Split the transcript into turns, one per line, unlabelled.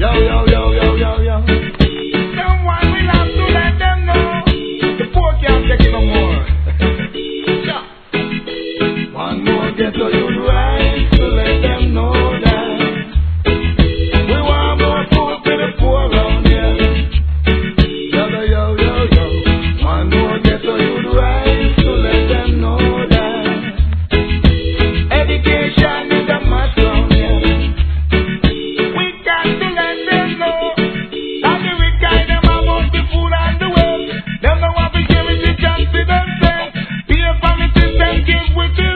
yo, yo, yo, yo, yo. Someone will have to let them know the poor can't take it no more. Yeah. One more ghetto youth right to let them know that we want more food for the poor around here. Yo, yo, yo, yo. One more ghetto youth right to let them know that education is a must round here. We got to let them know that the wicked them about the food and the wealth. Them know what we give it the chance to themselves. Pay for me system give with the